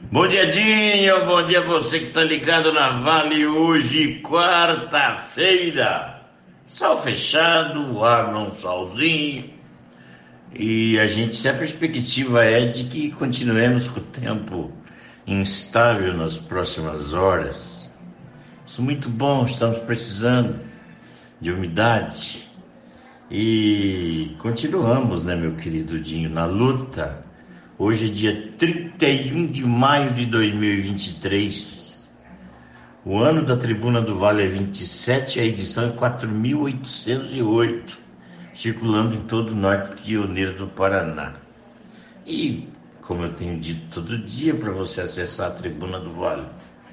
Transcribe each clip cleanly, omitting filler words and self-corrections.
Bom dia, Dinho. Bom dia você que tá ligado na Vale hoje, quarta-feira. Sol fechado, abre um solzinho. E a perspectiva é de que continuemos com o tempo instável nas próximas horas. Isso é muito bom, estamos precisando de umidade. E continuamos, né, meu querido Dinho, na luta. Hoje é dia 31 de maio de 2023. O ano da Tribuna do Vale é 27, a edição é 4.808, circulando em todo o norte pioneiro do Paraná. E, como eu tenho dito todo dia, para você acessar a Tribuna do Vale,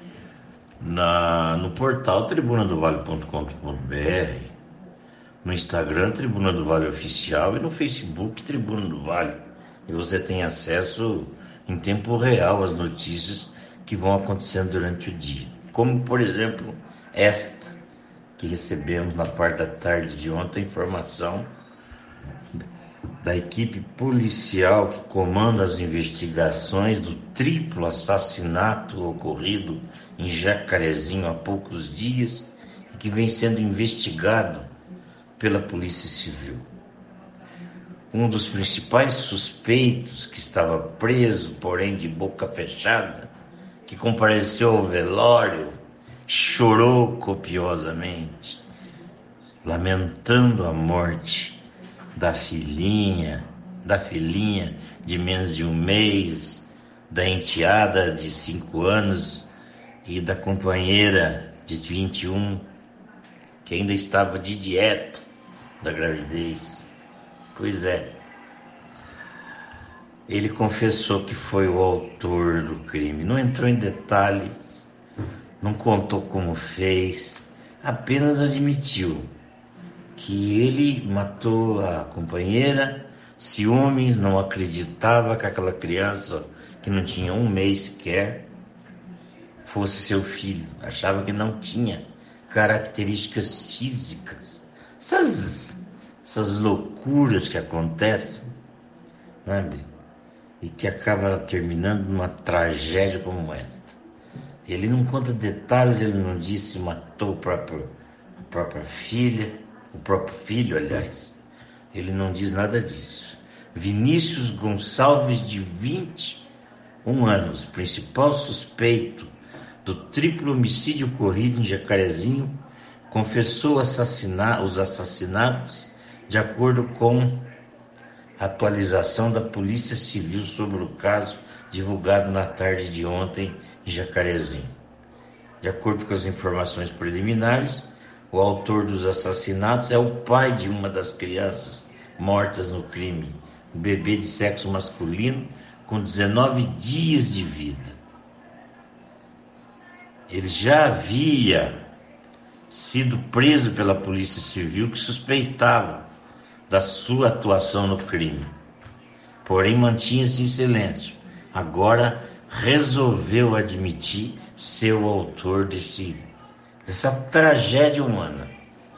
no portal tribunadovale.com.br, no Instagram Tribuna do Vale Oficial e no Facebook Tribuna do Vale. E você tem acesso em tempo real às notícias que vão acontecendo durante o dia. Como, por exemplo, esta, que recebemos na parte da tarde de ontem, informação da equipe policial que comanda as investigações do triplo assassinato ocorrido em Jacarezinho há poucos dias e que vem sendo investigado pela Polícia Civil. Um dos principais suspeitos, que estava preso, porém de boca fechada, que compareceu ao velório, chorou copiosamente, lamentando a morte da filhinha de menos de um mês, da enteada de 5 anos e da companheira de 21, que ainda estava de dieta da gravidez. Pois é, ele confessou que foi o autor do crime, não entrou em detalhes, não contou como fez, apenas admitiu que ele matou a companheira, ciúmes, não acreditava que aquela criança, que não tinha um mês sequer, fosse seu filho, achava que não tinha características físicas, essas loucuras que acontecem, sabe? E que acaba terminando numa tragédia como esta. Ele não conta detalhes, ele não diz se matou a própria filha, o próprio filho, aliás. Ele não diz nada disso. Vinícius Gonçalves, de 21 anos, principal suspeito do triplo homicídio ocorrido em Jacarezinho, confessou os assassinatos de acordo com a atualização da Polícia Civil sobre o caso divulgado na tarde de ontem em Jacarezinho. De acordo com as informações preliminares, o autor dos assassinatos é o pai de uma das crianças mortas no crime, um bebê de sexo masculino com 19 dias de vida. Ele já havia sido preso pela Polícia Civil, que suspeitava da sua atuação no crime, porém mantinha-se em silêncio. Agora resolveu admitir ser o autor dessa tragédia humana,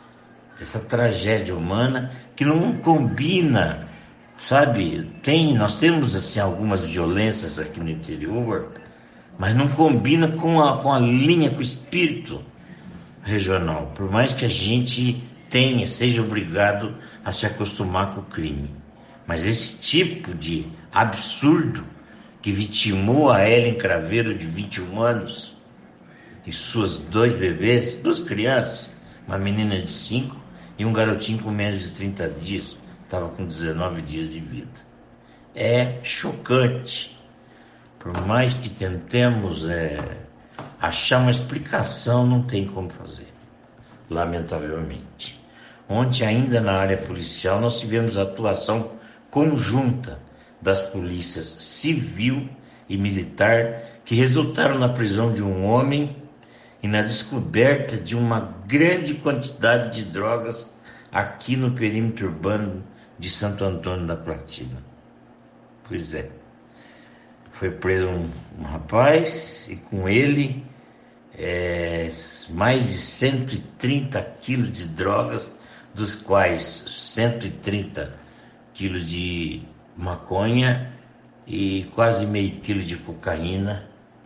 que não combina, sabe? Nós temos assim algumas violências aqui no interior, mas não combina com a linha, com o espírito regional, por mais que a gente seja obrigado a se acostumar com o crime. Mas esse tipo de absurdo que vitimou a Ellen Craveiro, de 21 anos, e suas 2 bebês, 2 crianças, uma menina de 5 e um garotinho com menos de 30 dias, estava com 19 dias de vida. É chocante. Por mais que tentemos achar uma explicação, não tem como fazer, lamentavelmente. Ontem, ainda na área policial, nós tivemos a atuação conjunta das polícias civil e militar, que resultaram na prisão de um homem e na descoberta de uma grande quantidade de drogas aqui no perímetro urbano de Santo Antônio da Platina. Pois é, foi preso um rapaz e com ele mais de 130 quilos de drogas, dos quais 130 quilos de maconha e quase meio quilo de cocaína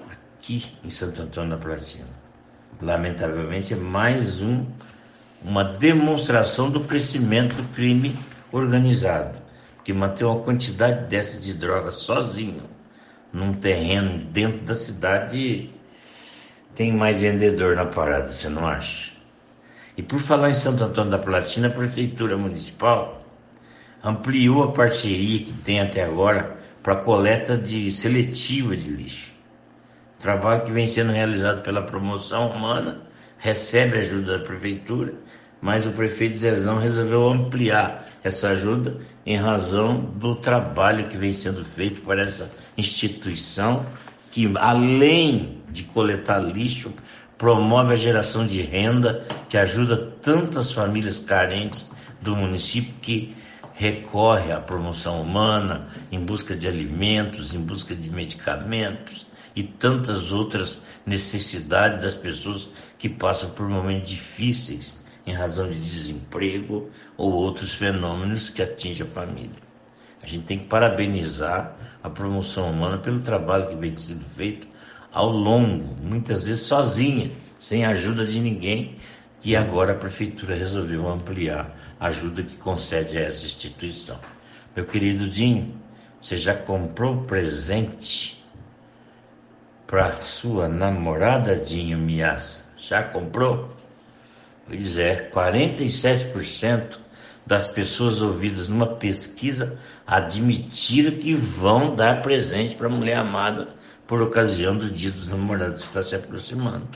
aqui em Santo Antônio da Platina. Lamentavelmente é mais uma demonstração do crescimento do crime organizado, porque manter uma quantidade dessa de drogas sozinho num terreno dentro da cidade, tem mais vendedor na parada, você não acha? E por falar em Santo Antônio da Platina, a Prefeitura Municipal ampliou a parceria que tem até agora para coleta seletiva de lixo. Trabalho que vem sendo realizado pela Promoção Humana, recebe ajuda da Prefeitura, mas o prefeito Zezão resolveu ampliar essa ajuda em razão do trabalho que vem sendo feito por essa instituição que, além de coletar lixo, promove a geração de renda que ajuda tantas famílias carentes do município que recorre à promoção humana em busca de alimentos, em busca de medicamentos e tantas outras necessidades das pessoas que passam por momentos difíceis em razão de desemprego ou outros fenômenos que atingem a família. A gente tem que parabenizar a promoção humana pelo trabalho que vem sendo feito ao longo, muitas vezes sozinha, sem a ajuda de ninguém, e agora a Prefeitura resolveu ampliar a ajuda que concede a essa instituição. Meu querido Dinho, você já comprou presente para sua namorada, Dinho Miassa? Já comprou? Pois é, 47% das pessoas ouvidas numa pesquisa admitiram que vão dar presente para a mulher amada por ocasião do Dia dos Namorados que está se aproximando.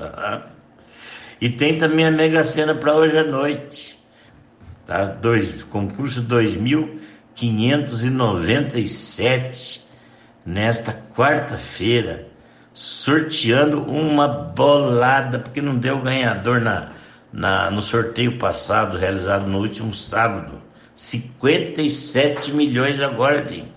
E tem também a Mega Sena para hoje à noite. Tá? Concurso 2597, nesta quarta-feira, sorteando uma bolada, porque não deu ganhador no sorteio passado, realizado no último sábado. 57 milhões agora, Dinho.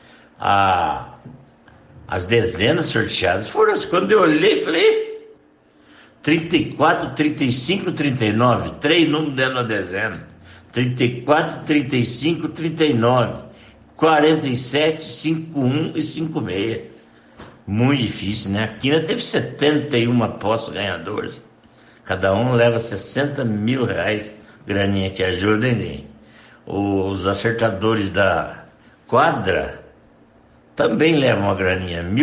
As dezenas sorteadas foram assim. Quando eu olhei, falei 34, 35, 39. 3 números dentro da dezena. 34, 35, 39. 47, 51 e 56. Muito difícil, né? A Quina teve 71 apostas ganhadoras. Cada um leva 60 mil reais, graninha que ajuda, hein? Os acertadores da quadra também levam uma graninha, R$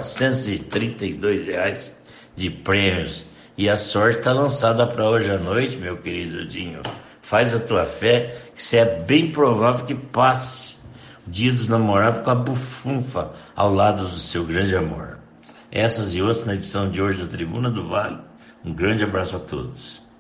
1.432 de prêmios. E a sorte está lançada para hoje à noite, meu querido Dinho. Faz a tua fé, que você é bem provável que passe o Dia dos Namorados com a bufunfa ao lado do seu grande amor. Essas e outras na edição de hoje da Tribuna do Vale. Um grande abraço a todos.